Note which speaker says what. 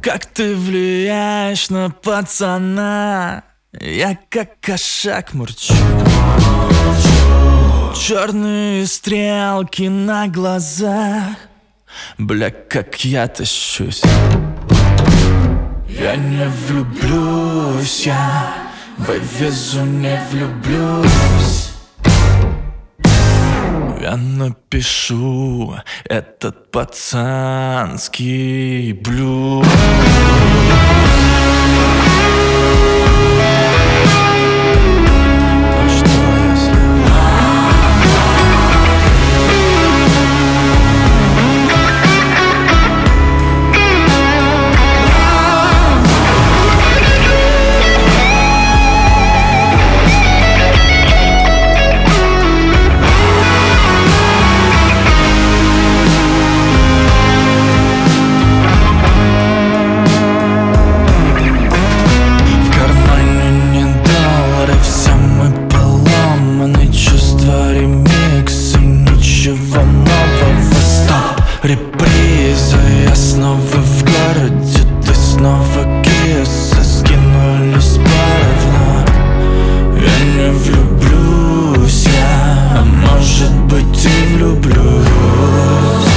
Speaker 1: Как ты влияешь на пацана, я как кошак мурчу. Черные стрелки на глазах, бля, как я тащусь. Я не влюблюсь, я вывезу, не влюблюсь. Я напишу этот пацанский блюз. Реприза, я снова в городе, ты снова киса, скинулись поровну. Я не влюблюсь, я, может быть, и влюблюсь.